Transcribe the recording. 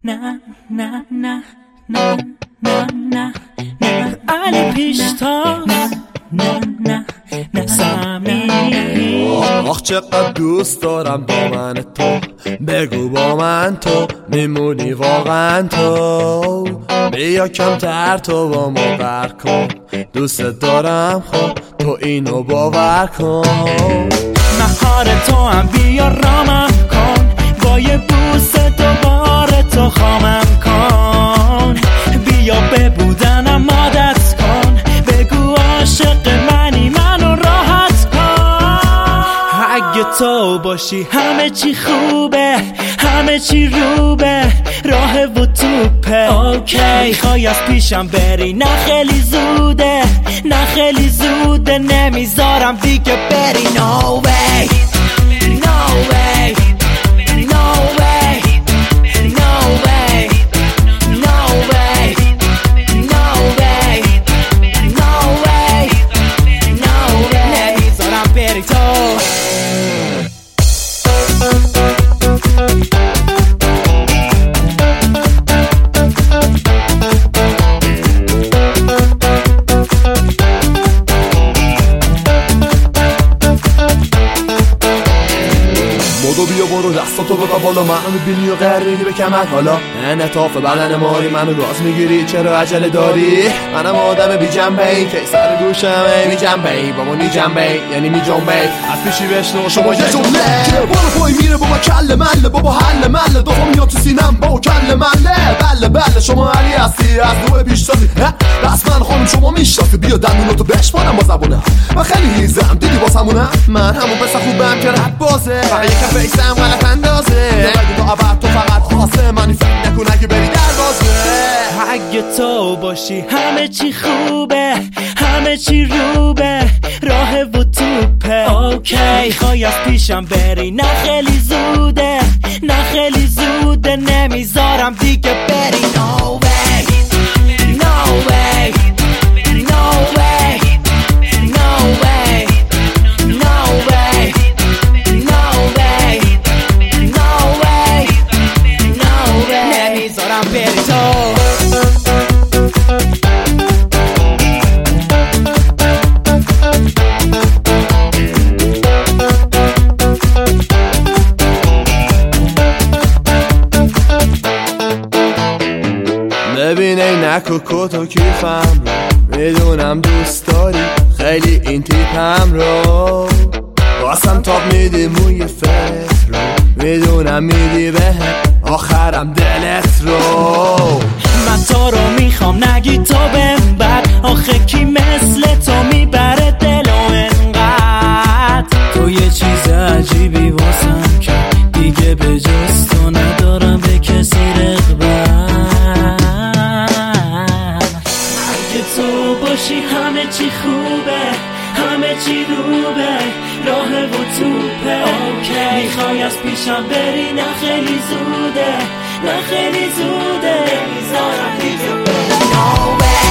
نه نه نه نه نه نه نه علی پیشتاز نه نه نه سمی آخ چقدر دوست دارم دامن تو، بگو با من تو میمونی واقعا تو، بیا کمتر تو با ما بر کن، دوست دارم خب تو اینو باور کن. مهار تو هم بیا رامم کن، با یه بوسه دوباره تو خامم کن، بیا به بودنم عادت کن، بگو عاشق منی منو راحت کن. اگه تو باشی همه چی خوبه، همه چی روبه، راه و توپه. اوکی میخوای از پیشم بری، نه خیلی زوده، نه خیلی زوده، نمیذارم دیگه بری. No way No way No way No way No way No way No way No way نمیذارم بری تو. بدو بیا برو دستاتو بقا بالا، منو میبینی و غیر میگی به کمر. حالا انعطاف بدن مایی منو راز میگیری، چرا عجله داری؟ منم آدم بی جنبه ای که سر گوشمه می جنبه ای، با ما نی جنبه ای یعنی می جنبه ای. از پیشی بشنو شما یه جمله برو پای میره بابا کل مله، بابا حل مله دوم میاد تو سینم با کل مله. بله بله شما علی هستی از نوع پیشتازی، رسما خانم شما میشناسی، بیا دندوناتو بشمارم با زبونه. من خیلی هیزم دیدی واسمونه، من همون پس خوبم که رپ بازه، فقط یکم فیسم غلط اندازه، نبگی تو عبر تو فقط خاصه، منی فکر نکن اگه بری دروازه. اگه تو باشی همه چی خوبه، همه چی روبه، راه و توپه. اوکی میخوای از پیشم بری، نه خیلی زوده، نه خیلی زوده، نمیذارم دیگه بری. No way No way No way No way No way No way No way No way نمیذارم بری تو. ببین عینک و کت و کیفم رو میدونم دوست داری خیلی این تیپم رو، واسم تاب میدی موی فت رو میدونم میدی بهم آخرم دلت رو. من تو رو میخوام نگی تو بهم بد، آخه کی مثل تو میبره دل و انقدر. تو یه چیز عجیبی واسم که دیگه به جز تو ندارم به کسی رغبت. اگه تو باشی همه چی خوبه، همه چی روبه، راه و توپه. اوکی میخوای از پیشم بری، نه خیلی زوده، نه خیلی زوده، نمیذارم دیگه بری. No way